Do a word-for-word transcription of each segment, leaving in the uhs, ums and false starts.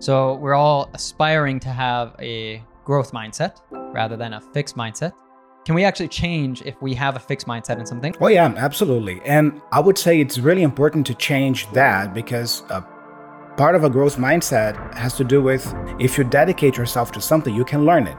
So we're all aspiring to have a growth mindset rather than a fixed mindset. Can we actually change if we have a fixed mindset in something? Oh yeah, absolutely. And I would say it's really important to change that because uh, part of a growth mindset has to do with if you dedicate yourself to something, you can learn it.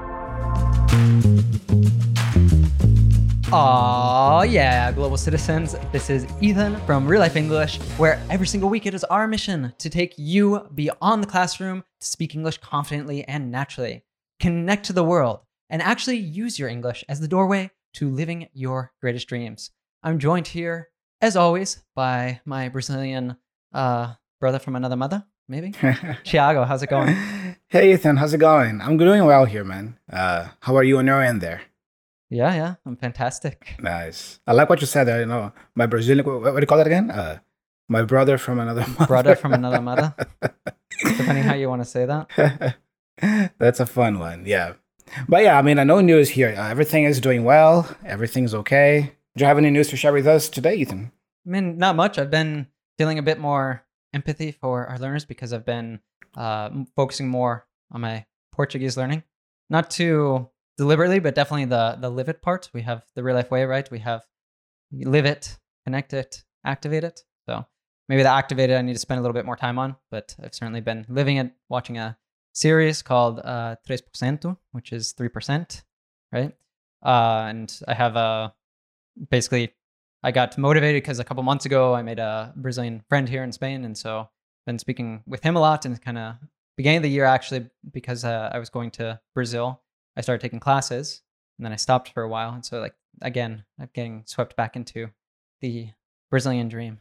Aw, yeah, global citizens. This is Ethan from Real Life English, where every single week it is our mission to take you beyond the classroom to speak English confidently and naturally, connect to the world, and actually use your English as the doorway to living your greatest dreams. I'm joined here, as always, by my Brazilian uh, brother from another mother, maybe? Thiago, how's it going? Hey Ethan, how's it going? I'm doing well here, man. Uh, how are you on your end there? Yeah, yeah, I'm fantastic. Nice. I like what you said there. You know, my Brazilian, what, what do you call that again? Uh, my brother from another mother. Brother from another mother. Depending how you want to say that. That's a fun one, yeah. But yeah, I mean, I know news here. Uh, everything is doing well. Everything's okay. Do you have any news to share with us today, Ethan? I mean, not much. I've been feeling a bit more empathy for our learners because I've been uh, focusing more on my Portuguese learning. Not too deliberately, but definitely the the live it part. We have the real life way, right? We have live it, connect it, activate it. So maybe the activate it I need to spend a little bit more time on, but I've certainly been living it, watching a series called uh, tres por ciento, which is three percent, right? Uh, and I have a, basically, I got motivated because a couple months ago I made a Brazilian friend here in Spain, and so been speaking with him a lot, and kind of beginning of the year actually, because uh, I was going to Brazil, I started taking classes, and then I stopped for a while. And so, like, again, I'm getting swept back into the Brazilian dream.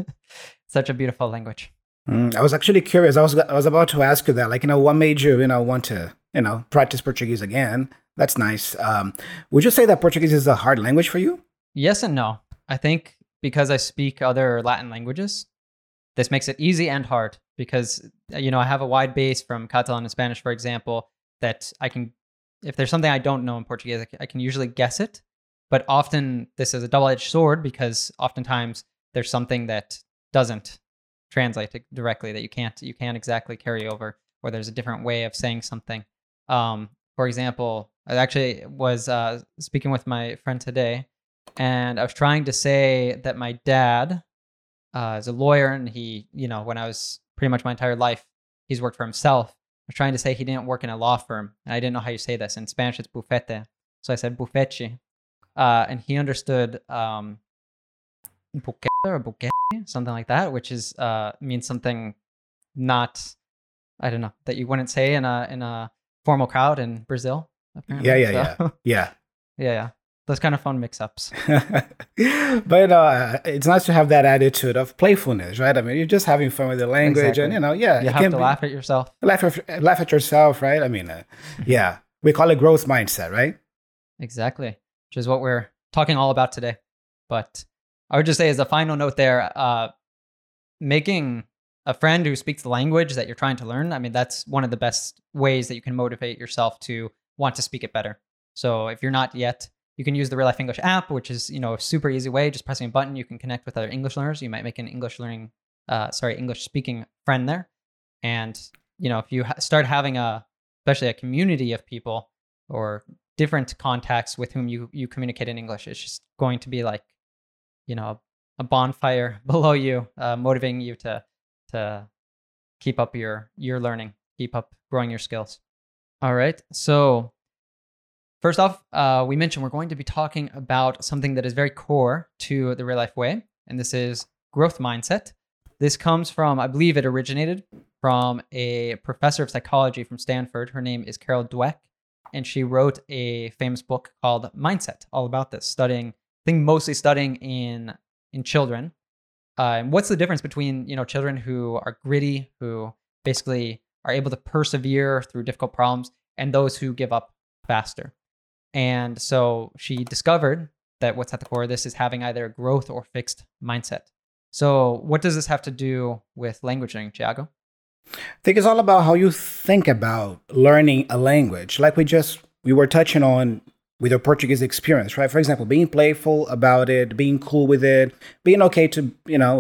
Such a beautiful language. Mm, I was actually curious. I was I was about to ask you that. Like, you know, what made you, you know, want to, you know, practice Portuguese again? That's nice. Um, would you say that Portuguese is a hard language for you? Yes and no. I think because I speak other Latin languages, this makes it easy and hard because, you know, I have a wide base from Catalan and Spanish, for example, that I can, if there's something I don't know in Portuguese, I can usually guess it. But often this is a double-edged sword because oftentimes there's something that doesn't translate directly, that you can't you can't exactly carry over, or there's a different way of saying something. Um, for example, I actually was uh, speaking with my friend today, and I was trying to say that my dad uh, is a lawyer, and he, you know, when I was pretty much my entire life, he's worked for himself. I was trying to say he didn't work in a law firm, and I didn't know how you say this. In Spanish, it's bufete. So I said bufete. Uh, and he understood um, buquete or buquete, something like that, which is uh, means something not, I don't know, that you wouldn't say in a in a formal crowd in Brazil. Apparently. Yeah, yeah, so, yeah, yeah, yeah, yeah. Those kind of fun mix-ups. But uh, it's nice to have that attitude of playfulness, right? I mean, you're just having fun with the language, exactly. And you know, yeah, you have to be, laugh at yourself. Laugh at, laugh at yourself, right? I mean, uh, yeah, we call it growth mindset, right? Exactly, which is what we're talking all about today. But I would just say, as a final note, there, uh, making a friend who speaks the language that you're trying to learn, I mean, that's one of the best ways that you can motivate yourself to want to speak it better. So if you're not yet, you can use the Real Life English app, which is, you know, a super easy way. Just pressing a button, you can connect with other English learners. You might make an English learning, uh, sorry, English speaking friend there. And, you know, if you ha- start having a, especially a community of people or different contacts with whom you, you communicate in English, it's just going to be like, you know, a bonfire below you, uh, motivating you to, to keep up your, your learning, keep up growing your skills. All right. So first off, uh, we mentioned we're going to be talking about something that is very core to the Real Life Way, and this is growth mindset. This comes from, I believe it originated from a professor of psychology from Stanford. Her name is Carol Dweck, and she wrote a famous book called Mindset, all about this, studying, I think mostly studying in in children. Uh, and what's the difference between, you know, children who are gritty, who basically are able to persevere through difficult problems, and those who give up faster. And so she discovered that what's at the core of this is having either a growth or fixed mindset. So what does this have to do with language learning, Thiago? I think it's all about how you think about learning a language. Like we just, we were touching on with your Portuguese experience, right? For example, being playful about it, being cool with it, being okay to, you know, uh,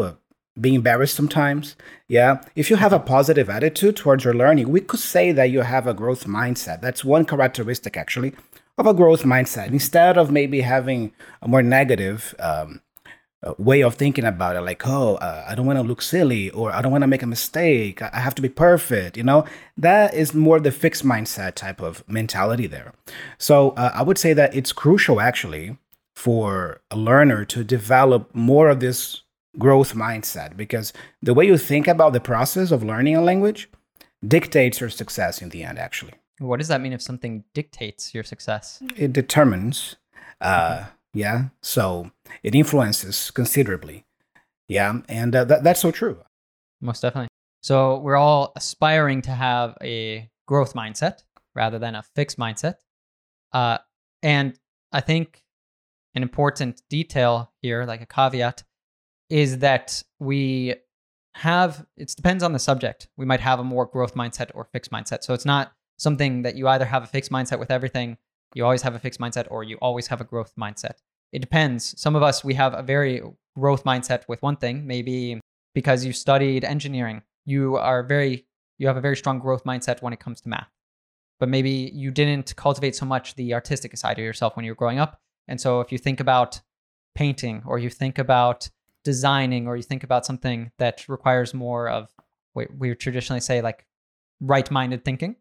be embarrassed sometimes. Yeah. If you have a positive attitude towards your learning, we could say that you have a growth mindset. That's one characteristic, actually, of a growth mindset. Instead of maybe having a more negative um, uh, way of thinking about it, like, oh, uh, I don't want to look silly, or I don't want to make a mistake. I I have to be perfect. You know, that is more the fixed mindset type of mentality there. So uh, I would say that it's crucial, actually, for a learner to develop more of this growth mindset, because the way you think about the process of learning a language dictates your success in the end, actually. What does that mean if something dictates your success? It determines, uh, Okay. yeah, so it influences considerably. Yeah, and uh, that, that's so true. Most definitely. So we're all aspiring to have a growth mindset rather than a fixed mindset. Uh, and I think an important detail here, like a caveat, is that we have, it depends on the subject. We might have a more growth mindset or fixed mindset. So it's not something that you either have a fixed mindset with everything, you always have a fixed mindset, or you always have a growth mindset. It depends. Some of us, we have a very growth mindset with one thing, maybe because you studied engineering, you are very, you have a very strong growth mindset when it comes to math. But maybe you didn't cultivate so much the artistic side of yourself when you were growing up. And so if you think about painting, or you think about designing, or you think about something that requires more of what we would traditionally say like right-minded thinking,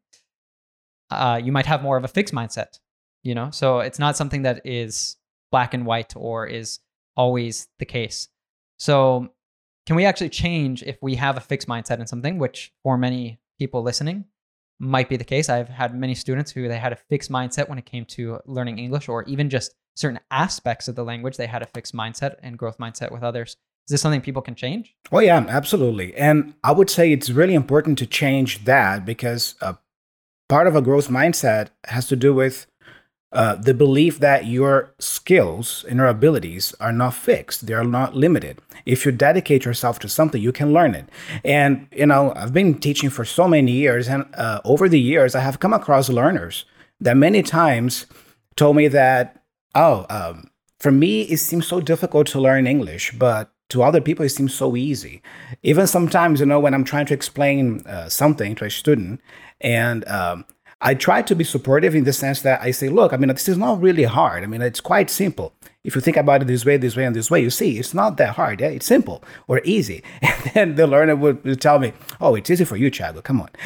uh, you might have more of a fixed mindset, you know? So it's not something that is black and white or is always the case. So can we actually change if we have a fixed mindset in something, which for many people listening might be the case? I've had many students who they had a fixed mindset when it came to learning English, or even just certain aspects of the language. They had a fixed mindset and growth mindset with others. Is this something people can change? Oh, yeah, absolutely. And I would say it's really important to change that, because uh, part of a growth mindset has to do with uh, the belief that your skills and your abilities are not fixed. They are not limited. If you dedicate yourself to something, you can learn it. And, you know, I've been teaching for so many years, and uh, over the years, I have come across learners that many times told me that, oh, um, for me, it seems so difficult to learn English, but to other people, it seems so easy. Even sometimes, you know, when I'm trying to explain uh, something to a student, and um, I try to be supportive in the sense that I say, look, I mean, this is not really hard. I mean, it's quite simple. If you think about it this way, this way, and this way, you see, it's not that hard. Yeah, it's simple or easy. And then the learner would, would tell me, oh, it's easy for you, Thiago. Come on.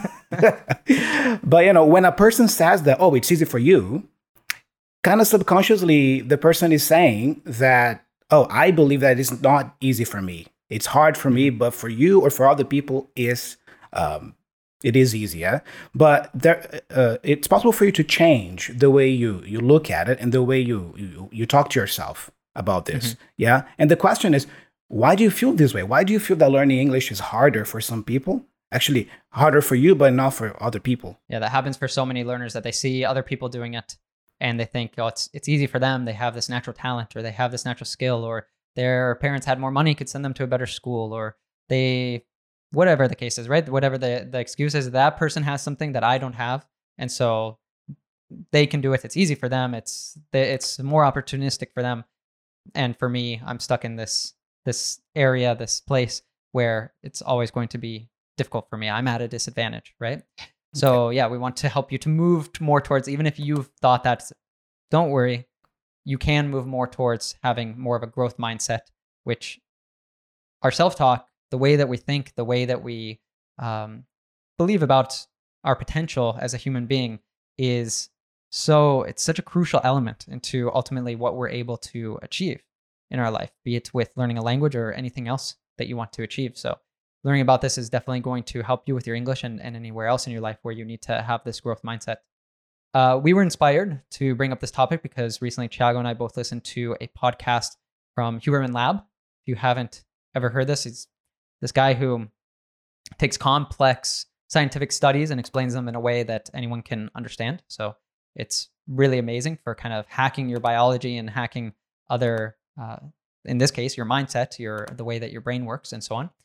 But, you know, when a person says that, oh, it's easy for you, kind of subconsciously, the person is saying that, oh, I believe that it's not easy for me. It's hard for me, but for you or for other people, is um, it is easier. But there, uh, it's possible for you to change the way you you look at it and the way you you, you talk to yourself about this. Mm-hmm. Yeah. And the question is, why do you feel this way? Why do you feel that learning English is harder for some people? Actually, harder for you, but not for other people. Yeah, that happens for so many learners, that they see other people doing it and they think, oh, it's it's easy for them. They have this natural talent, or they have this natural skill, or their parents had more money, could send them to a better school, or they, whatever the case is, right? Whatever the, the excuse is, that person has something that I don't have. And so they can do it. It's easy for them. It's it's more opportunistic for them. And for me, I'm stuck in this this area, this place where it's always going to be difficult for me. I'm at a disadvantage, right? So yeah, we want to help you to move more towards, even if you've thought that, don't worry, you can move more towards having more of a growth mindset, which our self-talk, the way that we think, the way that we um, believe about our potential as a human being, is so, it's such a crucial element into ultimately what we're able to achieve in our life, be it with learning a language or anything else that you want to achieve. So learning about this is definitely going to help you with your English, and, and anywhere else in your life where you need to have this growth mindset. Uh, we were inspired to bring up this topic because recently Thiago and I both listened to a podcast from Huberman Lab. If you haven't ever heard this, he's this guy who takes complex scientific studies and explains them in a way that anyone can understand. So it's really amazing for kind of hacking your biology and hacking other, uh, in this case, your mindset, your the way that your brain works, and so on.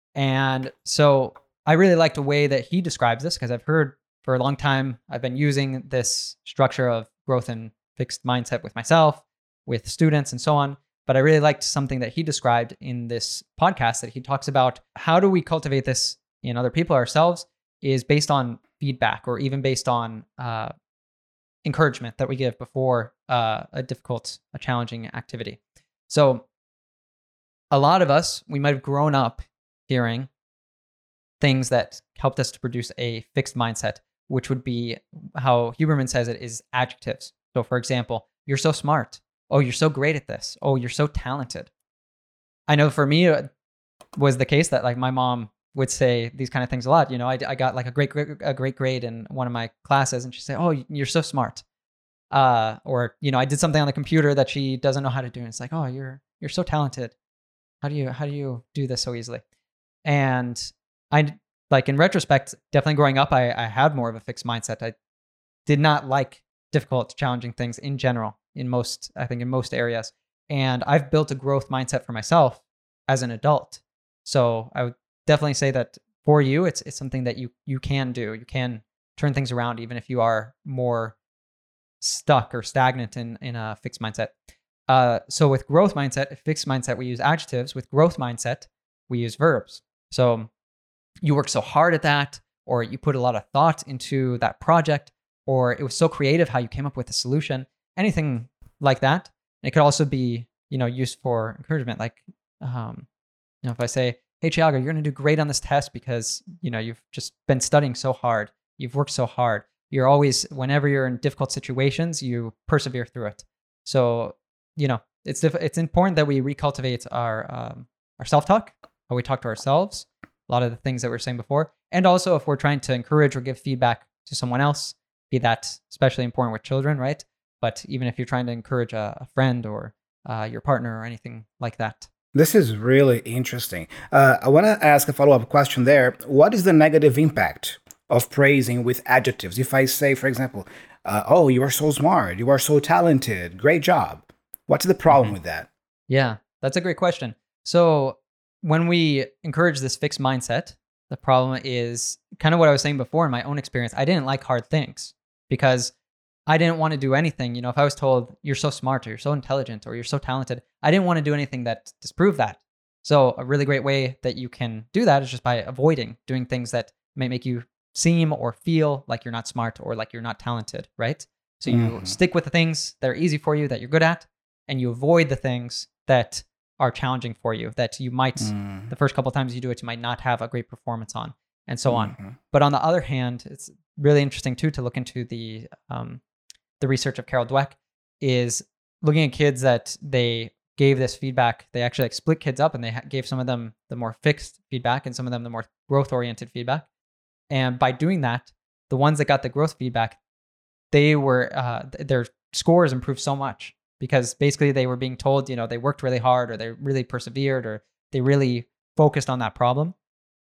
And so I really like the way that he describes this, because I've heard for a long time, I've been using this structure of growth and fixed mindset with myself, with students, and so on. But I really liked something that he described in this podcast that he talks about how do we cultivate this in other people ourselves is based on feedback or even based on uh, encouragement that we give before uh, a difficult, a challenging activity. So a lot of us, we might have grown up hearing things that helped us to produce a fixed mindset, which would be how Huberman says it is adjectives. So for example, you're so smart. Oh, you're so great at this. Oh, you're so talented. I know for me, it was the case that like my mom would say these kind of things a lot. You know, I, I got like a great, great, a great grade in one of my classes and she'd say, oh, you're so smart. Uh, or, you know, I did something on the computer that she doesn't know how to do. And it's like, oh, you're, you're so talented. How do you, how do you do this so easily? And I, like in retrospect, definitely growing up, I, I had more of a fixed mindset. I did not like difficult, challenging things in general, in most, I think in most areas. And I've built a growth mindset for myself as an adult. So I would definitely say that for you, it's it's something that you you can do. You can turn things around, even if you are more stuck or stagnant in, in a fixed mindset. Uh, so with growth mindset, fixed mindset, we use adjectives. With growth mindset, we use verbs. So you work so hard at that, or you put a lot of thought into that project, or it was so creative how you came up with a solution, anything like that. And it could also be, you know, used for encouragement. Like, um, you know, if I say, hey, Thiago, you're going to do great on this test because, you know, you've just been studying so hard. You've worked so hard. You're always, whenever you're in difficult situations, you persevere through it. So, you know, it's diff- it's important that we recultivate our um, our self-talk, how we talk to ourselves, a lot of the things that we were saying before. And also if we're trying to encourage or give feedback to someone else, be that especially important with children, right? But even if you're trying to encourage a, a friend or uh, your partner or anything like that. This is really interesting. Uh, I want to ask a follow-up question there. What is the negative impact of praising with adjectives? If I say, for example, uh, oh, you are so smart, you are so talented, great job. What's the problem mm-hmm. with that? Yeah, that's a great question. So when we encourage this fixed mindset, the problem is kind of what I was saying before in my own experience. I didn't like hard things because I didn't want to do anything. You know, if I was told you're so smart or you're so intelligent or you're so talented, I didn't want to do anything that disproved that. So a really great way that you can do that is just by avoiding doing things that may make you seem or feel like you're not smart or like you're not talented, right? So you mm-hmm. stick with the things that are easy for you, that you're good at, and you avoid the things that are challenging for you, that you might, mm. the first couple of times you do it, you might not have a great performance on, and so mm-hmm. on. But on the other hand, it's really interesting too to look into the um, the research of Carol Dweck, is looking at kids that they gave this feedback. They actually like split kids up and they ha- gave some of them the more fixed feedback and some of them the more growth-oriented feedback. And by doing that, the ones that got the growth feedback, they were, uh, their scores improved so much because basically they were being told, you know, they worked really hard or they really persevered or they really focused on that problem.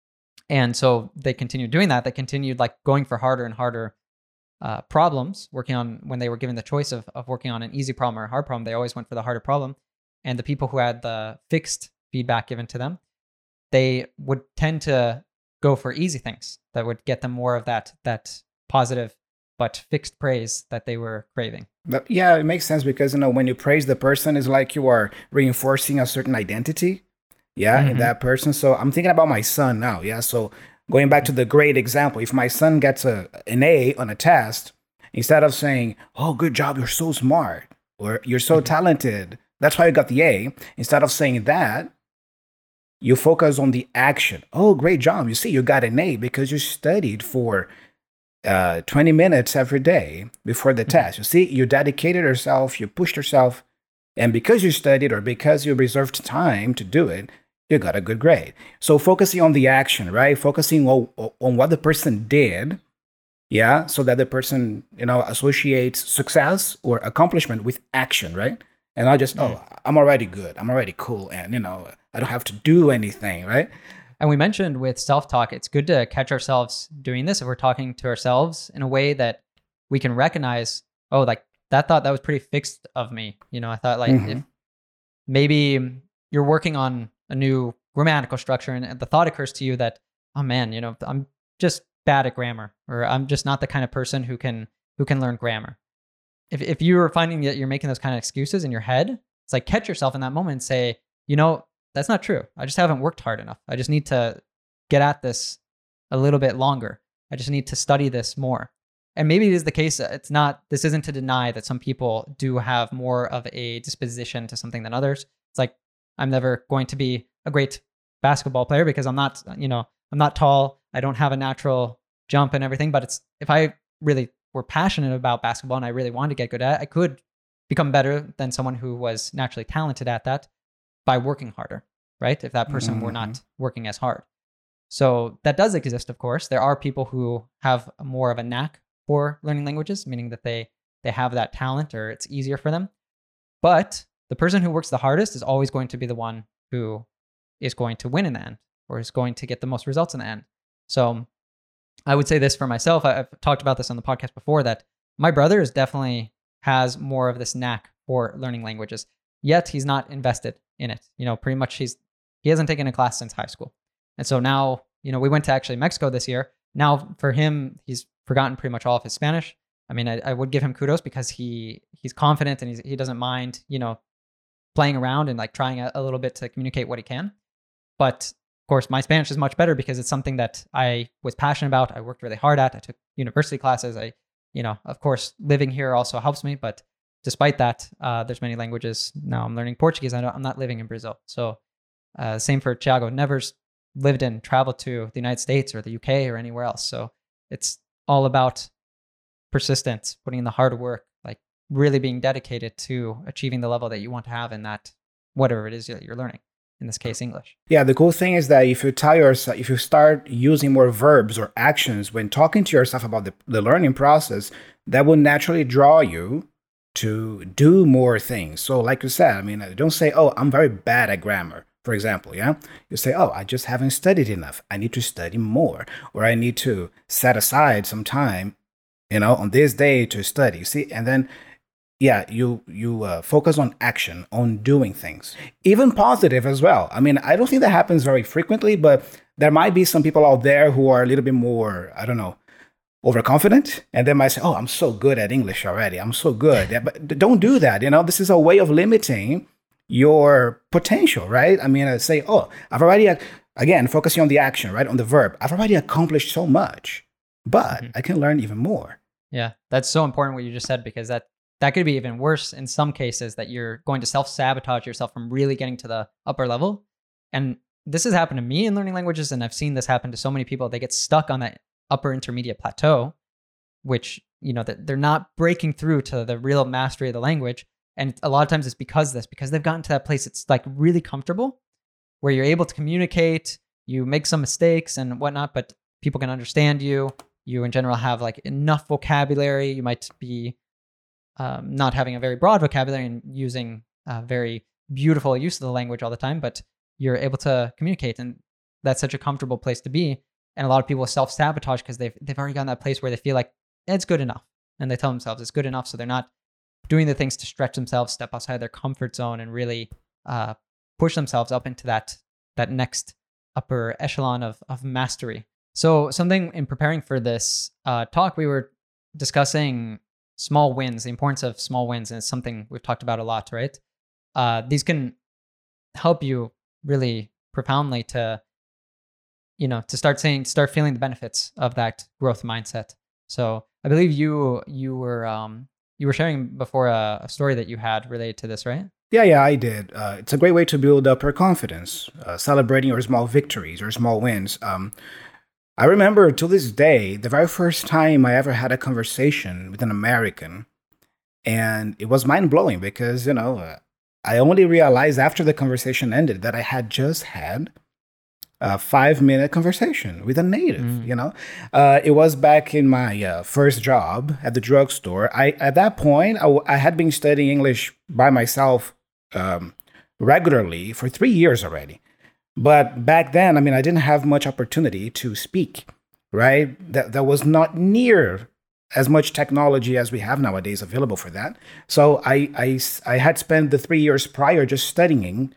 And so they continued doing that. They continued like going for harder and harder uh, problems, working on, when they were given the choice of, of working on an easy problem or a hard problem, they always went for the harder problem. And the people who had the fixed feedback given to them, they would tend to go for easy things that would get them more of that, that positive but fixed praise that they were craving. But yeah, it makes sense because, you know, when you praise the person, it's like you are reinforcing a certain identity, yeah, mm-hmm. in that person. So I'm thinking about my son now, yeah. So going back to the great example, if my son gets a an A on a test, instead of saying, "Oh, good job, you're so smart," or "You're so mm-hmm. talented, that's why you got the A," instead of saying that, you focus on the action. "Oh, great job! You see, you got an A because you studied for uh, twenty minutes every day before the test. You see, you dedicated yourself, you pushed yourself, and because you studied or because you reserved time to do it, you got a good grade." So focusing on the action, right? Focusing on, on what the person did, yeah, so that the person, you know, associates success or accomplishment with action, right? And not just, oh, I'm already good, I'm already cool, and, you know, I don't have to do anything, right? And we mentioned with self-talk, it's good to catch ourselves doing this if we're talking to ourselves in a way that we can recognize, oh, like that thought that was pretty fixed of me. You know, I thought like mm-hmm. if maybe you're working on a new grammatical structure and the thought occurs to you that, oh man, you know, I'm just bad at grammar, or I'm just not the kind of person who can who can learn grammar. If if you're finding that you're making those kind of excuses in your head, It's like catch yourself in that moment and say, you know, that's not true. I just haven't worked hard enough. I just need to get at this a little bit longer. I just need to study this more. And maybe it is the case. It's not, this isn't to deny that some people do have more of a disposition to something than others. It's like, I'm never going to be a great basketball player because I'm not, you know, I'm not tall. I don't have a natural jump and everything. But it's, if I really were passionate about basketball and I really wanted to get good at it, I could become better than someone who was naturally talented at that by working harder, right? If that person mm-hmm. were not working as hard. So that does exist, of course. There are people who have more of a knack for learning languages, meaning that they they have that talent or it's easier for them. But the person who works the hardest is always going to be the one who is going to win in the end or is going to get the most results in the end. So I would say this for myself. I've talked about this on the podcast before, that my brother is definitely has more of this knack for learning languages, yet he's not invested in it. You know, pretty much he's he hasn't taken a class since high school. And so now, you know, we went to actually Mexico this year. Now for him, he's forgotten pretty much all of his Spanish. I mean, I, I would give him kudos because he he's confident and he's, he doesn't mind, you know, playing around and like trying a, a little bit to communicate what he can. But of course, my Spanish is much better because it's something that I was passionate about. I worked really hard at. I took university classes. I, you know, of course, living here also helps me. But despite that, uh, there's many languages. Now I'm learning Portuguese. I don't, I'm not living in Brazil. So uh, same for Thiago. Never lived and traveled to the United States or the U K or anywhere else. So it's all about persistence, putting in the hard work, like really being dedicated to achieving the level that you want to have in that, whatever it is that you're learning. In this case, English. Yeah, the cool thing is that if you tell yourself, if you start using more verbs or actions when talking to yourself about the, the learning process, that will naturally draw you to do more things. So like you said, I mean, don't say, oh, I'm very bad at grammar, for example, yeah? You say, oh, I just haven't studied enough. I need to study more, or I need to set aside some time, you know, on this day to study. See, and then yeah, you you uh, focus on action, on doing things, even positive as well. I mean, I don't think that happens very frequently, but there might be some people out there who are a little bit more, I don't know, overconfident, and they might say, "Oh, I'm so good at English already. I'm so good." Yeah, but don't do that. You know, this is a way of limiting your potential, right? I mean, I say, "Oh, I've already again focusing on the action, right, on the verb. I've already accomplished so much, but mm-hmm. I can learn even more." Yeah, that's so important what you just said, because that. That could be even worse in some cases, that you're going to self-sabotage yourself from really getting to the upper level. And this has happened to me in learning languages, and I've seen this happen to so many people. They get stuck on that upper intermediate plateau, which, you know, that they're not breaking through to the real mastery of the language. And a lot of times it's because of this, because they've gotten to that place it's like really comfortable, where you're able to communicate, you make some mistakes and whatnot, but people can understand you. You in general have like enough vocabulary. You might be Um, not having a very broad vocabulary and using a very beautiful use of the language all the time, but you're able to communicate, and that's such a comfortable place to be. And a lot of people self-sabotage because they've they've already gotten that place where they feel like it's good enough, and they tell themselves it's good enough, so they're not doing the things to stretch themselves, step outside their comfort zone, and really uh, push themselves up into that that next upper echelon of of mastery. So something in preparing for this uh, talk, we were discussing small wins, the importance of small wins, and it's something we've talked about a lot, right? Uh, these can help you really profoundly to, you know, to start saying, start feeling the benefits of that growth mindset. So I believe you you were um, you were sharing before a, a story that you had related to this, right? Yeah, yeah, I did. Uh, it's a great way to build up your confidence, uh, celebrating your small victories or small wins. Um, I remember to this day, the very first time I ever had a conversation with an American, and it was mind-blowing because, you know, uh, I only realized after the conversation ended that I had just had a five-minute conversation with a native, mm. you know. Uh, it was back in my uh, first job at the drugstore. I At that point, I, w- I had been studying English by myself um, regularly for three years already. But back then, I mean, I didn't have much opportunity to speak, right? That there was not near as much technology as we have nowadays available for that. So I, I, I had spent the three years prior just studying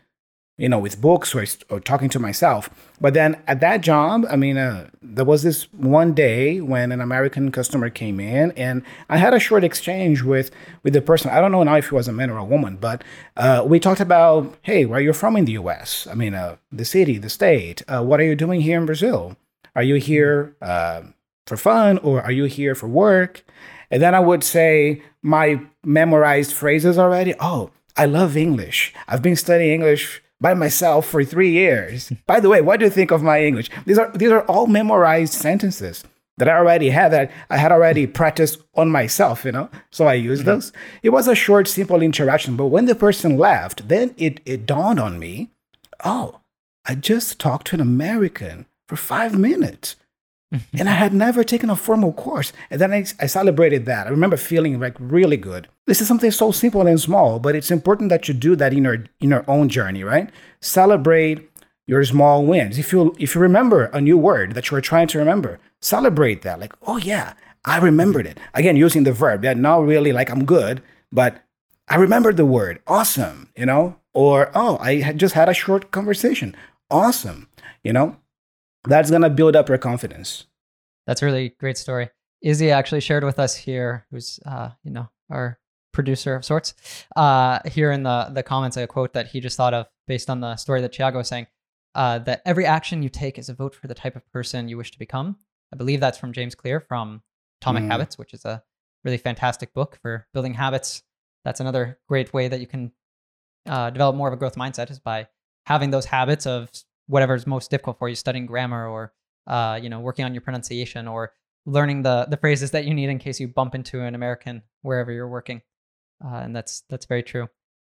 you know, with books or, or talking to myself. But then at that job, I mean, uh, there was this one day when an American customer came in, and I had a short exchange with with the person. I don't know now if he was a man or a woman, but uh, we talked about, hey, where you're from in the U S. I mean, uh, the city, the state. Uh, what are you doing here in Brazil? Are you here uh, for fun, or are you here for work? And then I would say my memorized phrases already. Oh, I love English. I've been studying English by myself for three years. By the way, what do you think of my English? These are these are all memorized sentences that I already had, that I had already practiced on myself, you know? So I used mm-hmm. those. It was a short, simple interaction. But when the person left, then it, it dawned on me, oh, I just talked to an American for five minutes. And I had never taken a formal course. And then I, I celebrated that. I remember feeling like really good. This is something so simple and small, but it's important that you do that in your in your own journey, right? Celebrate your small wins. If you if you remember a new word that you were trying to remember, celebrate that. Like, oh yeah, I remembered it. Again, using the verb. Yeah, not really like I'm good, but I remembered the word. Awesome, you know? Or, oh, I had just had a short conversation. Awesome, you know? That's going to build up your confidence. That's a really great story. Izzy actually shared with us here, who's, uh, you know, our producer of sorts, uh, here in the, the comments, a quote that he just thought of based on the story that Thiago was saying, uh, that every action you take is a vote for the type of person you wish to become. I believe that's from James Clear from Atomic mm. Habits, which is a really fantastic book for building habits. That's another great way that you can uh, develop more of a growth mindset, is by having those habits of whatever's most difficult for you, studying grammar, or uh, you know, working on your pronunciation, or learning the the phrases that you need in case you bump into an American wherever you're working. Uh, and that's that's very true.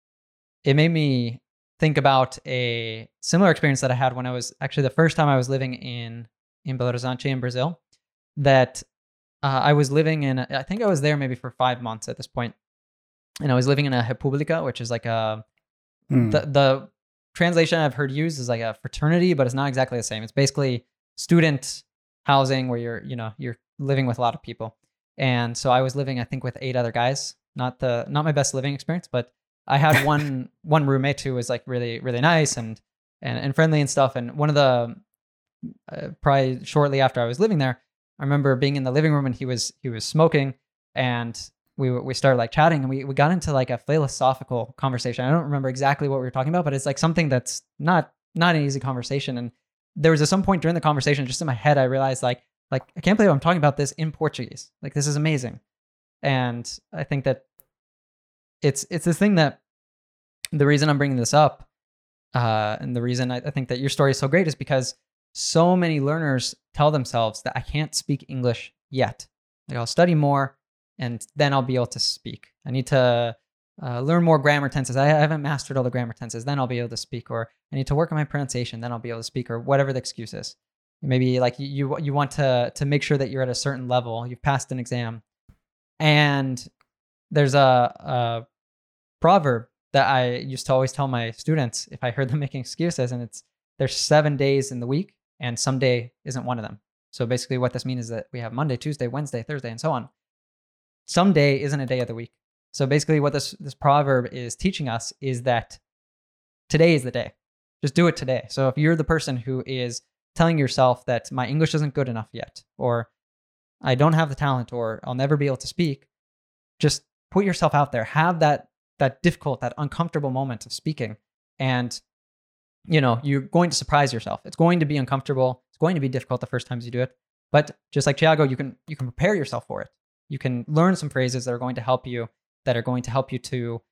It made me think about a similar experience that I had when I was actually the first time I was living in in Belo Horizonte in Brazil. That uh, I was living in, I think I was there maybe for five months at this point, and I was living in a república, which is like a mm. the the translation I've heard used is like a fraternity, but it's not exactly the same. It's basically student housing where you're, you know, you're living with a lot of people. And so I was living, I think, with eight other guys. Not the not my best living experience, but I had one one roommate who was like really really nice and and, and friendly and stuff. And one of the uh, probably shortly after I was living there, I remember being in the living room and he was he was smoking, and we we started like chatting, and we we got into like a philosophical conversation. I don't remember exactly what we were talking about, but it's like something that's not not an easy conversation. And there was at some point during the conversation, just in my head, I realized like like I can't believe I'm talking about this in Portuguese. Like, this is amazing. And I think that it's it's this thing that the reason I'm bringing this up, uh, and the reason I, I think that your story is so great, is because so many learners tell themselves that I can't speak English yet. Like, I'll study more and then I'll be able to speak. I need to uh, learn more grammar tenses. I haven't mastered all the grammar tenses, then I'll be able to speak. Or I need to work on my pronunciation, then I'll be able to speak, or whatever the excuse is. Maybe like you you want to to make sure that you're at a certain level, you've passed an exam. And there's a, a proverb that I used to always tell my students if I heard them making excuses, and it's there's seven days in the week and some day isn't one of them. So basically what this means is that we have Monday, Tuesday, Wednesday, Thursday, and so on. Some day isn't a day of the week. So basically what this, this proverb is teaching us is that today is the day. Just do it today. So if you're the person who is telling yourself that my English isn't good enough yet, or I don't have the talent, or I'll never be able to speak, just put yourself out there. Have that that difficult, that uncomfortable moment of speaking. And, you know, you're going to surprise yourself. It's going to be uncomfortable. It's going to be difficult the first times you do it. But just like Thiago, you can you can prepare yourself for it. You can learn some phrases that are going to help you, that are going to help you to,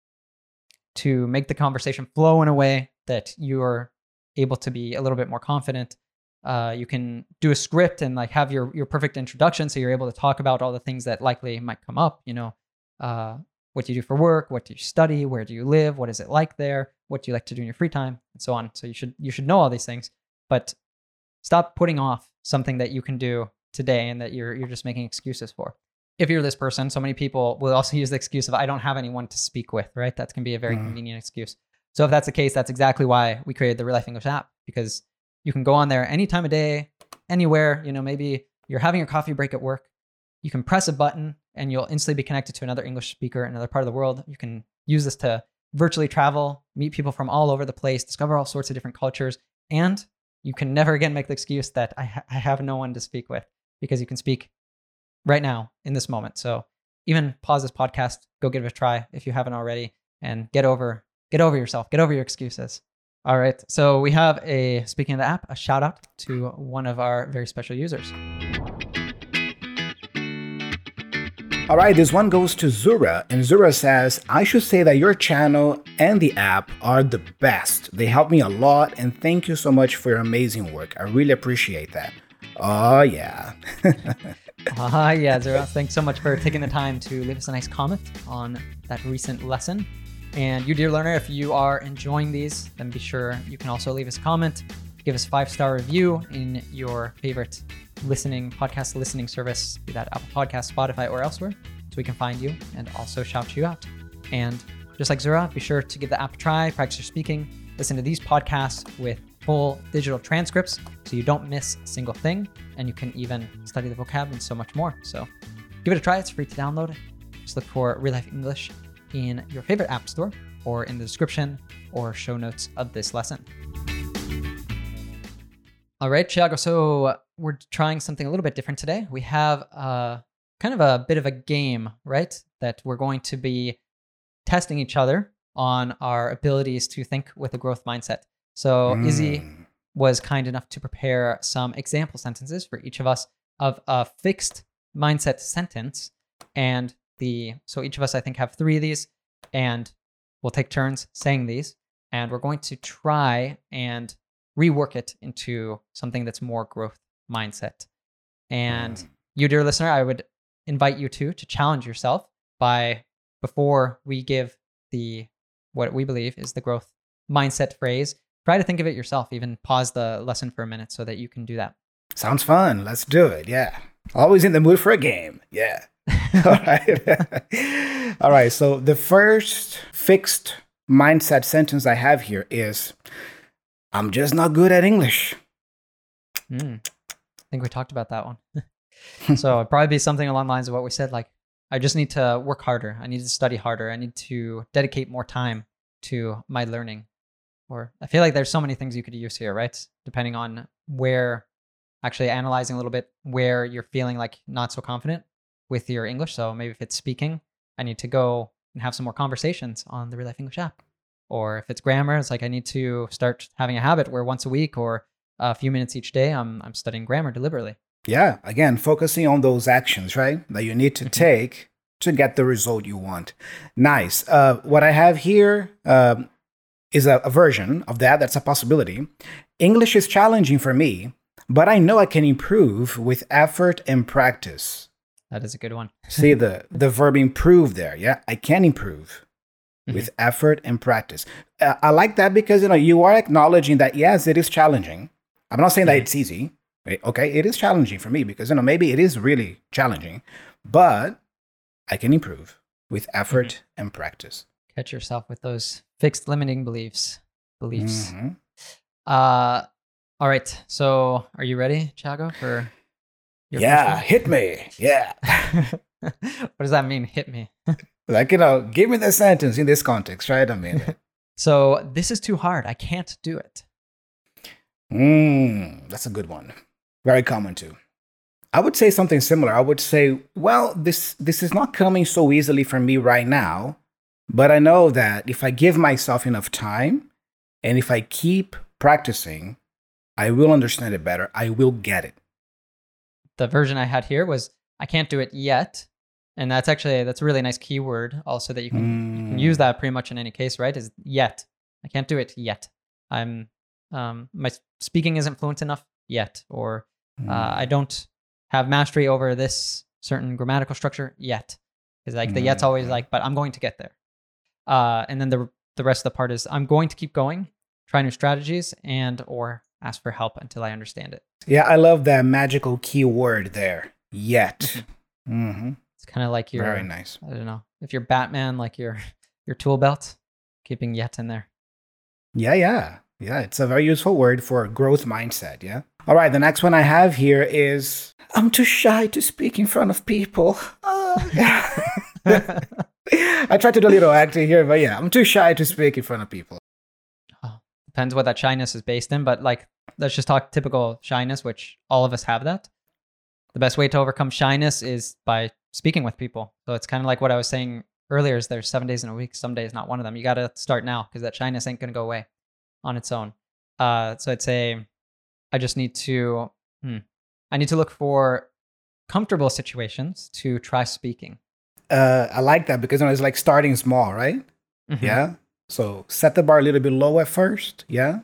to make the conversation flow in a way that you're able to be a little bit more confident. Uh, you can do a script and like have your, your perfect introduction, so you're able to talk about all the things that likely might come up. You know, uh, what do you do for work? What do you study? Where do you live? What is it like there? What do you like to do in your free time? And so on. So you should you should know all these things, but stop putting off something that you can do today and that you're you're just making excuses for. If you're this person, so many people will also use the excuse of I don't have anyone to speak with, right? That can be a very mm. convenient excuse. So if that's the case, that's exactly why we created the Real Life English app, because you can go on there any time of day, anywhere. You know, maybe you're having your coffee break at work. You can press a button and you'll instantly be connected to another English speaker in another part of the world. You can use this to virtually travel, meet people from all over the place, discover all sorts of different cultures, and you can never again make the excuse that I, ha- I have no one to speak with, because you can speak right now in this moment. So even pause this podcast, go give it a try if you haven't already, and get over get over yourself, get over your excuses. All right. So we have a, speaking of the app, a shout out to one of our very special users. All right, this one goes to Zura, and Zura says, I should say that your channel and the app are the best. They help me a lot, and thank you so much for your amazing work. I really appreciate that. Oh, yeah. Ah, yeah, Zura. Thanks so much for taking the time to leave us a nice comment on that recent lesson. And you, dear learner, if you are enjoying these, then be sure you can also leave us a comment, give us a five-star review in your favorite listening podcast listening service, be that Apple Podcast, Spotify, or elsewhere, so we can find you and also shout you out. And just like Zura, be sure to give the app a try, practice your speaking, listen to these podcasts with full digital transcripts so you don't miss a single thing, and you can even study the vocab and so much more. So give it a try. It's free to download. Just look for Real Life English in your favorite app store or in the description or show notes of this lesson. All right, Thiago, so we're trying something a little bit different today. We have uh, kind of a bit of a game, right? That we're going to be testing each other on our abilities to think with a growth mindset. So mm. Izzy was kind enough to prepare some example sentences for each of us of a fixed mindset sentence. And the so each of us, I think, have three of these, and we'll take turns saying these. And we're going to try and rework it into something that's more growth mindset. And mm. you, dear listener, I would invite you to to challenge yourself by, before we give the what we believe is the growth mindset phrase, try to think of it yourself. Even pause the lesson for a minute so that you can do that. Sounds fun. Let's do it. Yeah. Always in the mood for a game. Yeah. All right. All right. So the first fixed mindset sentence I have here is, I'm just not good at English. Mm. I think we talked about that one. So it'd probably be something along the lines of what we said, like, I just need to work harder. I need to study harder. I need to dedicate more time to my learning. Or I feel like there's so many things you could use here, right? Depending on where, actually analyzing a little bit where you're feeling like not so confident with your English. So maybe if it's speaking, I need to go and have some more conversations on the Real Life English app. Or if it's grammar, it's like I need to start having a habit where once a week or a few minutes each day, I'm I'm studying grammar deliberately. Yeah, again, focusing on those actions, right, that you need to Mm-hmm. take to get the result you want. Nice. Uh, what I have here um, is a, a version of that. That's a possibility. English is challenging for me, but I know I can improve with effort and practice. That is a good one. See the, the verb improve there. Yeah, I can improve Mm-hmm. with effort and practice. Uh, I like that because, you know, you are acknowledging that, yes, it is challenging. I'm not saying that it's easy. Right? Okay, it is challenging for me because, you know, maybe it is really challenging, but I can improve with effort mm-hmm. and practice. Catch yourself with those fixed limiting beliefs. Beliefs. Mm-hmm. Uh, all right. So are you ready, Thiago, for your Yeah, first hit me. Yeah. one? What does that mean? Hit me. Like, you know, give me the sentence in this context, right? I mean, So this is too hard. I can't do it. mm, that's a good one. Very common too. I would say something similar. I would say, well, this this is not coming so easily for me right now, but I know that if I give myself enough time and if I keep practicing, I will understand it better. I will get it. The version I had here was, I can't do it yet. And that's actually, that's a really nice keyword also that you can, mm. you can use that pretty much in any case, right? Is yet. I can't do it yet. I'm, um, my speaking isn't fluent enough yet, or uh, mm. I don't have mastery over this certain grammatical structure yet. Because like the mm. yet's always like, but I'm going to get there. Uh, and then the the rest of the part is, I'm going to keep going, try new strategies, and or ask for help until I understand it. Yeah, I love that magical keyword there. Yet. Mm-hmm. It's kind of like your, very nice. I don't know, if you're Batman, like your your tool belt, keeping yet in there. Yeah, yeah. Yeah, it's a very useful word for growth mindset, yeah? All right, the next one I have here is, I'm too shy to speak in front of people. Oh, yeah. I try to do a little acting here, but yeah, I'm too shy to speak in front of people. Oh, depends what that shyness is based in, but like, let's just talk typical shyness, which all of us have that. The best way to overcome shyness is by speaking with people. So it's kind of like what I was saying earlier is there's seven days in a week, some days not one of them. You got to start now because that shyness ain't going to go away on its own. Uh, so I'd say I just need to, hmm, I need to look for comfortable situations to try speaking. Uh, I like that because you know, it's like starting small, right? Mm-hmm. Yeah. So set the bar a little bit low at first. Yeah.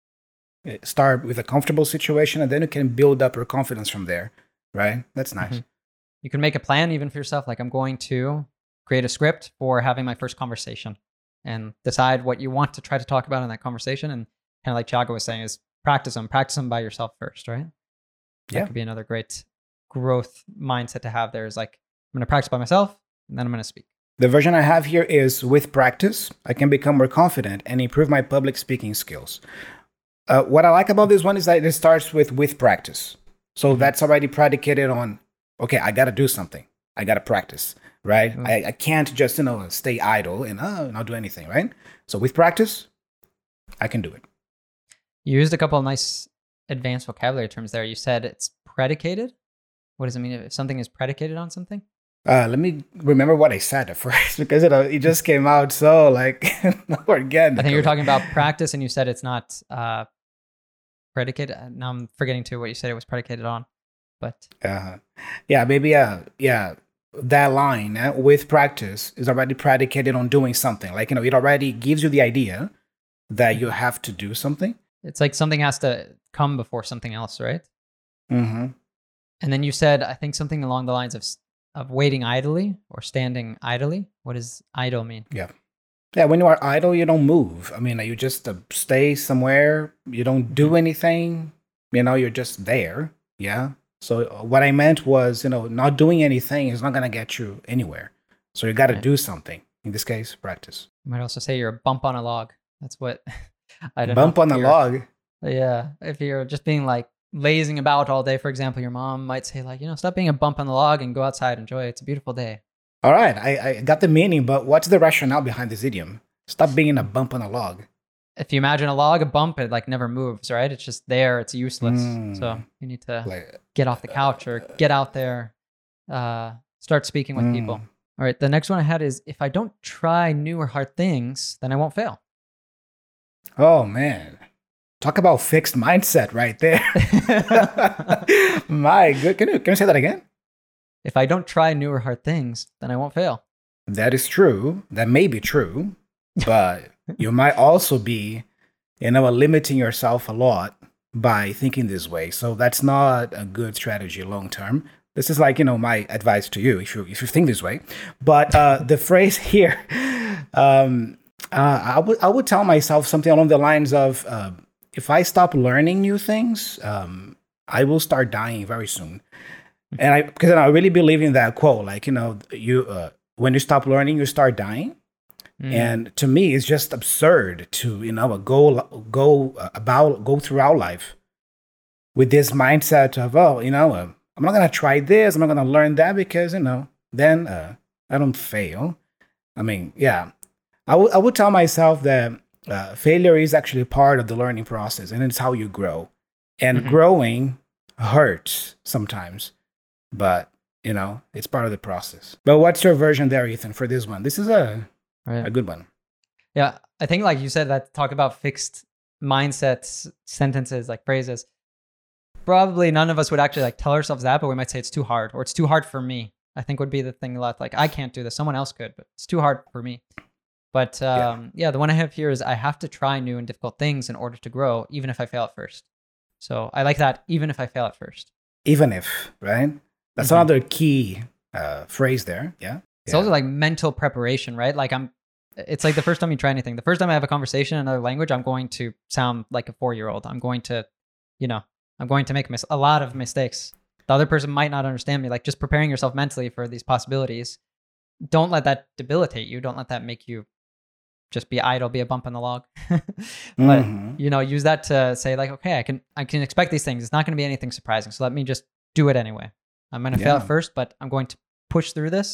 Uh, Start with a comfortable situation and then you can build up your confidence from there, right? That's nice. Mhm. You can make a plan even for yourself. Like I'm going to create a script for having my first conversation and decide what you want to try to talk about in that conversation. And kind of like Thiago was saying is practice them, practice them by yourself first, right? That Yeah. could be another great growth mindset to have there is like, I'm going to practice by myself and then I'm going to speak. The version I have here is with practice, I can become more confident and improve my public speaking skills. Uh, what I like about this one is that it starts with with practice. So Mhm. that's already predicated on, okay, I got to do something. I got to practice, right? Mm. I, I can't just, you know, stay idle and uh, not do anything, right? So with practice, I can do it. You used a couple of nice advanced vocabulary terms there. You said it's predicated. What does it mean if something is predicated on something? Uh, let me remember what I said at first because it, uh, it just came out so like organic. I think you're talking about practice and you said it's not uh, predicated. Uh, Now I'm forgetting too what you said it was predicated on. But Uh, yeah, maybe. Uh, yeah, that line uh, with practice is already predicated on doing something. Like you know, it already gives you the idea that you have to do something. it's like something has to come before something else, right? Mm-hmm. And then you said, I think something along the lines of s- of waiting idly or standing idly. What does idle mean? Yeah, yeah. When you are idle, you don't move. I mean, you just uh, stay somewhere. You don't do anything. You know, you're just there. Yeah. So uh, what I meant was, you know, not doing anything is not gonna get you anywhere. So you got to Right. do something. In this case, practice. You might also say you're a bump on a log. That's what I don't Bump know. on if the you're- log. Yeah. If you're just being like lazing about all day, for example, your mom might say like, you know, stop being a bump on the log and go outside, enjoy it. It's a beautiful day. All right, I, I got the meaning, but what's the rationale behind this idiom? Stop being a bump on a log. If you imagine a log, a bump, it like never moves, right? It's just there. It's useless. So Mm. you need to Like, get off the couch or get out there, uh, start speaking with people. mm. All right. The next one I had is if I don't try new or hard things, then I won't fail. Oh man, talk about fixed mindset right there. My good, can you can you say that again? If I don't try new or hard things, then I won't fail. That is true. That may be true, but you might also be, you know, limiting yourself a lot by thinking this way. So that's not a good strategy long term. This is like, you know, my advice to you if you if you think this way. But uh, the phrase here, um, uh, I would I would tell myself something along the lines of, uh, if I stop learning new things, um, I will start dying very soon. And I because I really believe in that quote, like you know, you uh, when you stop learning, you start dying. Mm. And to me, it's just absurd to you know go go uh, about go throughout life with this mindset of oh you know uh, I'm not gonna try this, I'm not gonna learn that because you know then uh, I don't fail. I mean, yeah, I would I would tell myself that uh, failure is actually part of the learning process, and it's how you grow. And Mhm. growing hurts sometimes, but you know it's part of the process. But what's your version there, Ethan, for this one? This is a Right. a good one. Yeah, I think like you said that talk about fixed mindsets, sentences, like phrases. Probably none of us would actually like tell ourselves that, but we might say it's too hard or it's too hard for me. I think would be the thing a lot. Like I can't do this, someone else could, but it's too hard for me. But um, yeah. yeah, the one I have here is I have to try new and difficult things in order to grow, even if I fail at first. So I like that, even if I fail at first. Even if, right? That's Mhm. another key uh, phrase there. Yeah. It's Yeah. also like mental preparation, right? Like I'm, it's like the first time you try anything, the first time I have a conversation in another language, I'm going to sound like a four-year-old. I'm going to, you know, I'm going to make mis- a lot of mistakes. The other person might not understand me. Like just preparing yourself mentally for these possibilities. Don't let that debilitate you. Don't let that make you just be idle, be a bump on the log. But Mhm. you know, use that to say like, okay, I can, I can expect these things. It's not going to be anything surprising. So let me just do it anyway. I'm going to fail Yeah. at first, but I'm going to push through this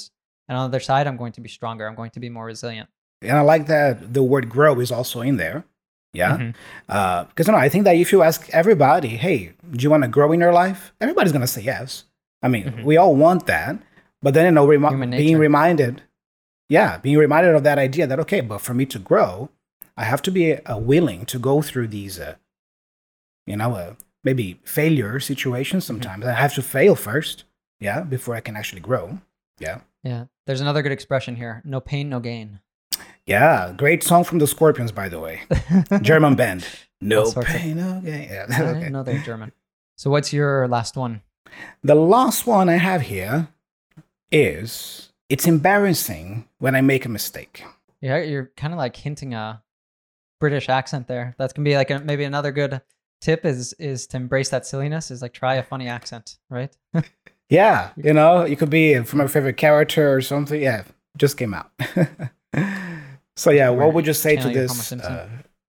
And on the other side, I'm going to be stronger. I'm going to be more resilient. And I like that the word grow is also in there. Yeah. Mm-hmm. Uh, because you know, I think that if you ask everybody, hey, do you want to grow in your life? Everybody's going to say yes. I mean, Mm-hmm. we all want that. But then, you know, remi- being reminded, yeah, being reminded of that idea that, okay, but for me to grow, I have to be uh, willing to go through these, uh, you know, uh, maybe failure situations sometimes. Mm-hmm. I have to fail first, yeah, before I can actually grow. Yeah. Yeah. There's another good expression here. No pain, no gain. Yeah. Great song from the Scorpions, by the way. German band. No pain, no gain. Yeah. I didn't know they're German. So what's your last one? The last one I have here is, it's embarrassing when I make a mistake. Yeah, you're kind of like hinting a British accent there. That's going to be like a, maybe another good tip is is to embrace that silliness, is like try a funny accent, right? Yeah, you know, it could be from my favorite character or something. Yeah, just came out. So yeah, what would you say to this? Uh,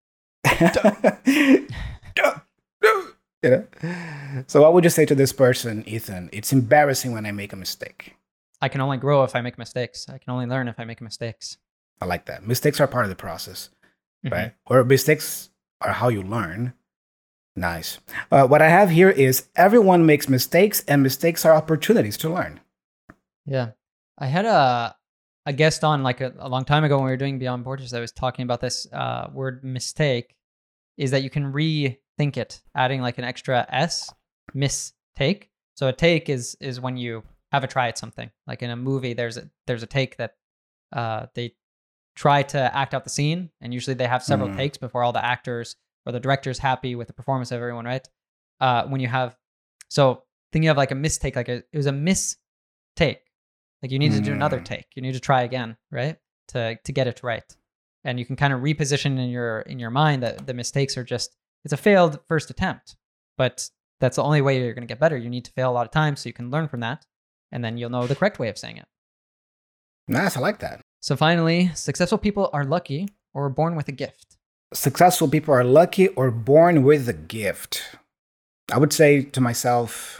you know? So what would you say to this person, Ethan? It's embarrassing when I make a mistake. I can only grow if I make mistakes. I can only learn if I make mistakes. I like that. Mistakes are part of the process, Mm-hmm. right? Or mistakes are how you learn. Nice. Uh, what I have here is everyone makes mistakes, and mistakes are opportunities to learn. Yeah. I had a a guest on like a, a long time ago when we were doing Beyond Borders that was talking about this uh, word mistake, is that you can rethink it, adding like an extra S, mistake. So a take is is when you have a try at something. Like in a movie, there's a there's a take that uh, they try to act out the scene, and usually they have several mm. takes before all the actors or the director's happy with the performance of everyone, right? Uh, when you have, so thinking of like a mistake, like a, it was a mistake. Like you need mm. to do another take. You need to try again, right? To to get it right. And you can kind of reposition in your in your mind that the mistakes are just, it's a failed first attempt, but that's the only way you're going to get better. You need to fail a lot of times so you can learn from that, and then you'll know the correct way of saying it. Nice, I like that. So finally, successful people are lucky or born with a gift. Successful people are lucky or born with a gift. I would say to myself,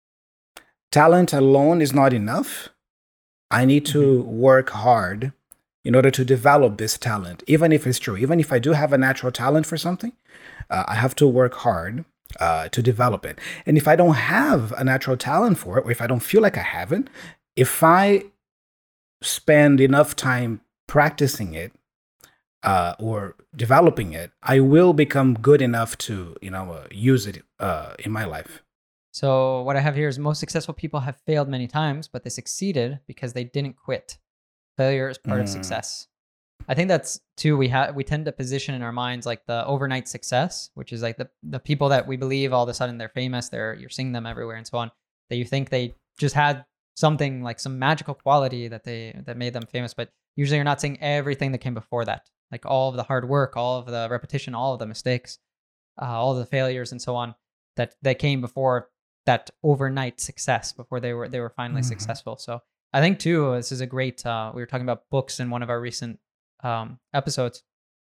talent alone is not enough. I need to mm-hmm. work hard in order to develop this talent, even if it's true. Even if I do have a natural talent for something, uh, I have to work hard uh, to develop it. And if I don't have a natural talent for it, or if I don't feel like I have it, if I spend enough time practicing it uh, or developing it, I will become good enough to, you know, uh, use it uh, in my life. So what I have here is most successful people have failed many times, but they succeeded because they didn't quit. Failure is part mm. of success. I think that's too, we have, we tend to position in our minds like the overnight success, which is like the, the people that we believe all of a sudden they're famous, they're, you're seeing them everywhere and so on, that you think they just had something like some magical quality that they, that made them famous. But usually you're not seeing everything that came before that, like all of the hard work, all of the repetition, all of the mistakes, uh, all of the failures and so on that, that came before that overnight success, before they were, they were finally mm-hmm. successful. So I think too, this is a great, uh, we were talking about books in one of our recent um, episodes,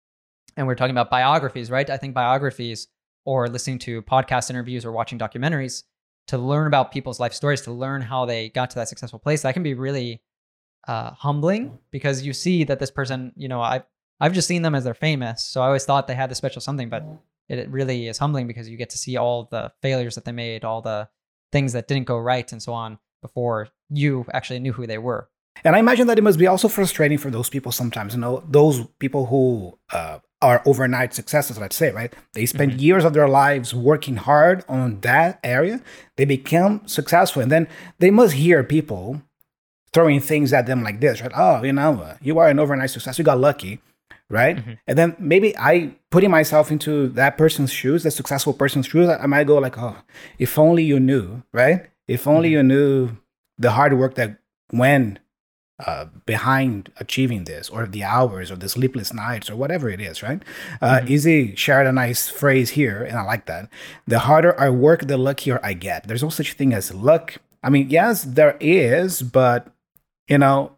and we we're talking about biographies, right? I think biographies or listening to podcast interviews or watching documentaries to learn about people's life stories, to learn how they got to that successful place, that can be really uh, humbling, because you see that this person, you know, I've, I've just seen them as they're famous. So I always thought they had this special something, but it, it really is humbling because you get to see all the failures that they made, all the things that didn't go right and so on before you actually knew who they were. And I imagine that it must be also frustrating for those people sometimes, you know, those people who uh, are overnight successes, let's say, right? They spend mm-hmm. years of their lives working hard on that area. They become successful. And then they must hear people throwing things at them like this, right? Oh, you know, uh, you are an overnight success. You got lucky, right? Mm-hmm. And then maybe I, putting myself into that person's shoes, that successful person's shoes, I might go like, oh, if only you knew, right? If only mm-hmm. you knew the hard work that went uh, behind achieving this, or the hours, or the sleepless nights, or whatever it is, right? Uh, mm-hmm. Izzy shared a nice phrase here, and I like that. The harder I work, the luckier I get. There's no such thing as luck. I mean, yes, there is, but, you know,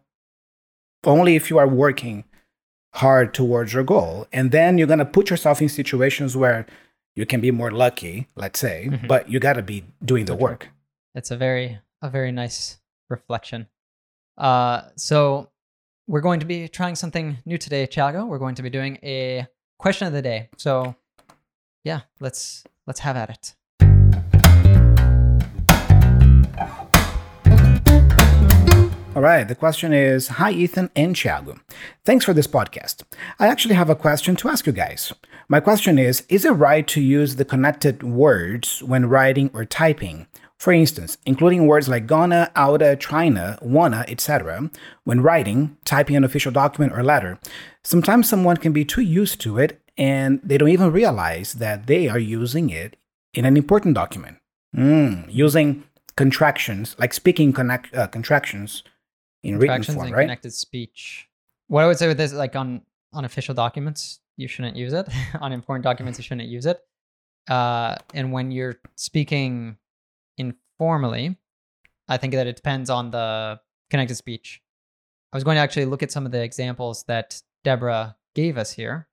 only if you are working hard towards your goal. And then you're going to put yourself in situations where you can be more lucky, let's say, mm-hmm. but you got to be doing the work. It's a very, a very nice reflection. Uh, so we're going to be trying something new today, Thiago. We're going to be doing a question of the day. So yeah, let's let's have at it. All right, the question is, hi Ethan and Thiago. Thanks for this podcast. I actually have a question to ask you guys. My question is, is it right to use the connected words when writing or typing? For instance, including words like gonna, oughta, tryna, wanna, et cetera when writing, typing an official document or letter. Sometimes someone can be too used to it and they don't even realize that they are using it in an important document. Mm, using contractions, like speaking connect, uh, contractions in written form, and right? Connected speech. What I would say with this, like on, on official documents, you shouldn't use it. On important documents, you shouldn't use it. Uh, and when you're speaking informally, I think that it depends on the connected speech. I was going to actually look at some of the examples that Deborah gave us here.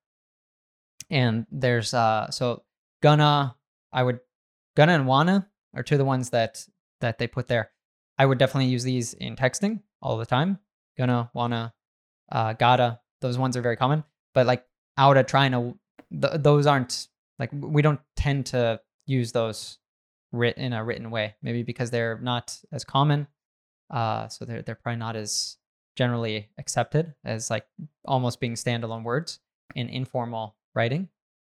And there's, uh, so gonna, I would, gonna and wanna are two of the ones that, that they put there. I would definitely use these in texting all the time. Gonna, wanna, uh, gotta, those ones are very common. But like oughta, tryna, th- those aren't, like, we don't tend to use those writ in a written way, maybe because they're not as common. Uh, so they're, they're probably not as generally accepted as like almost being standalone words in informal writing.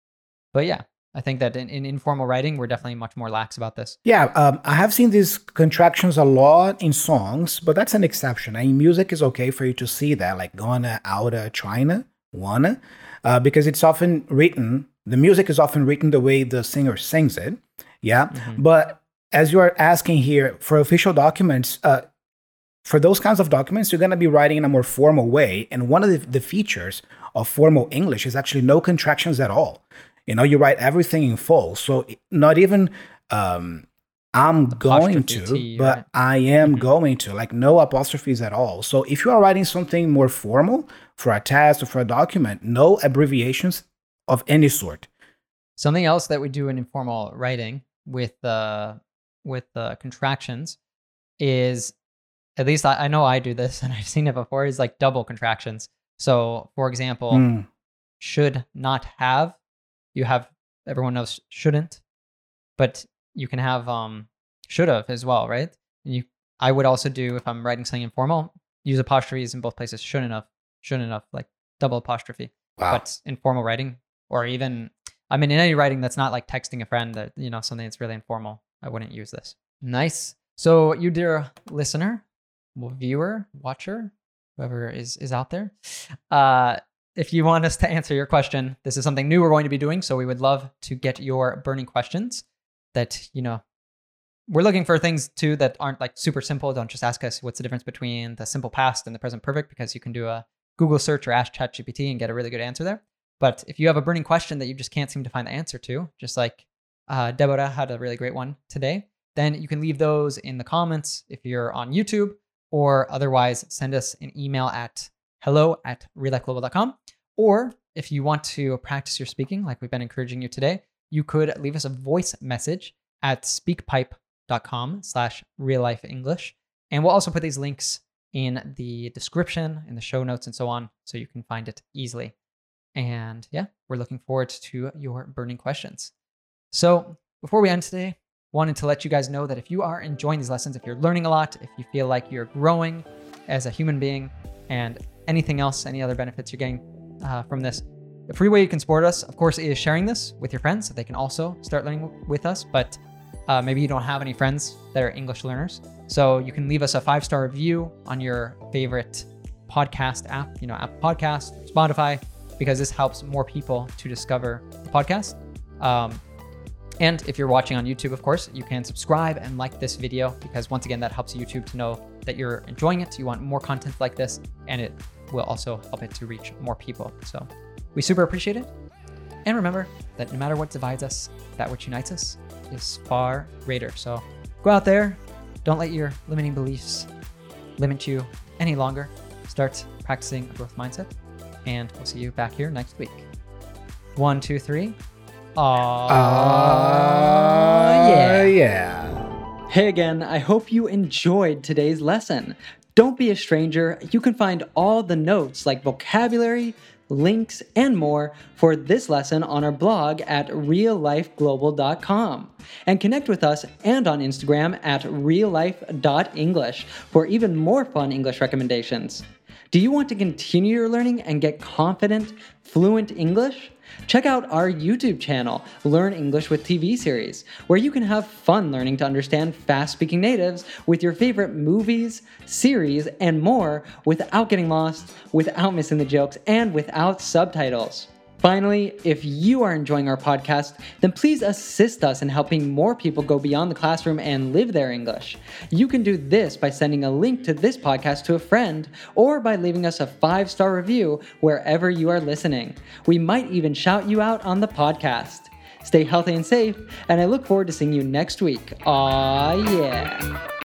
But yeah, I think that in, in informal writing, we're definitely much more lax about this. Yeah, um, I have seen these contractions a lot in songs, but that's an exception. In music, is okay for you to see that, like gonna, oughta, tryna, wanna, uh, because it's often written, the music is often written the way the singer sings it. Yeah, mm-hmm. But as you are asking here, for official documents, uh, for those kinds of documents, you're going to be writing in a more formal way. And one of the, the features of formal English is actually no contractions at all. You know, you write everything in full. So not even um, I'm the going to, T, but right? I am mm-hmm. going to, like no apostrophes at all. So if you are writing something more formal for a test or for a document, no abbreviations of any sort. Something else that we do in informal writing with uh, with uh, contractions is, at least I, I know I do this and I've seen it before, is like double contractions. So for example, mm. should not have, you have, everyone knows shouldn't, but you can have um, should have as well, right? And you, I would also do, if I'm writing something informal, use apostrophes in both places. Shouldn't have, shouldn't have, like double apostrophe. Wow. But informal writing, or even, I mean, in any writing that's not like texting a friend, that, you know, something that's really informal, I wouldn't use this. Nice. So you, dear listener, viewer, watcher, whoever is, is out there, uh, if you want us to answer your question, this is something new we're going to be doing. So we would love to get your burning questions that, you know, we're looking for things too that aren't like super simple. Don't just ask us what's the difference between the simple past and the present perfect, because you can do a Google search or ask ChatGPT and get a really good answer there. But if you have a burning question that you just can't seem to find the answer to, just like uh, Deborah had a really great one today, then you can leave those in the comments if you're on YouTube, or otherwise send us an email at hello at real life global dot com. Or if you want to practice your speaking, like we've been encouraging you today, you could leave us a voice message at speakpipe.com slash real life English. And we'll also put these links in the description, in the show notes and so on, so you can find it easily. And yeah, we're looking forward to your burning questions. So before we end today, wanted to let you guys know that if you are enjoying these lessons, if you're learning a lot, if you feel like you're growing as a human being, and anything else, any other benefits you're getting uh, from this, the free way you can support us, of course, is sharing this with your friends so they can also start learning with us. But uh, maybe you don't have any friends that are English learners. So you can leave us a five-star review on your favorite podcast app, you know, Apple Podcast, Spotify, because this helps more people to discover the podcast. Um, and if you're watching on YouTube, of course, you can subscribe and like this video, because once again, that helps YouTube to know that you're enjoying it. You want more content like this, and it will also help it to reach more people. So we super appreciate it. And remember that no matter what divides us, that which unites us is far greater. So go out there. Don't let your limiting beliefs limit you any longer. Start practicing a growth mindset. And we'll see you back here next week. One, two, three. Aww, uh, yeah. yeah. Hey again, I hope you enjoyed today's lesson. Don't be a stranger. You can find all the notes like vocabulary, links, and more for this lesson on our blog at real life global dot com. And connect with us and on Instagram at real life dot english for even more fun English recommendations. Do you want to continue your learning and get confident, fluent English? Check out our YouTube channel, Learn English with T V Series, where you can have fun learning to understand fast-speaking natives with your favorite movies, series, and more without getting lost, without missing the jokes, and without subtitles. Finally, if you are enjoying our podcast, then please assist us in helping more people go beyond the classroom and live their English. You can do this by sending a link to this podcast to a friend or by leaving us a five-star review wherever you are listening. We might even shout you out on the podcast. Stay healthy and safe, and I look forward to seeing you next week. Aw, yeah.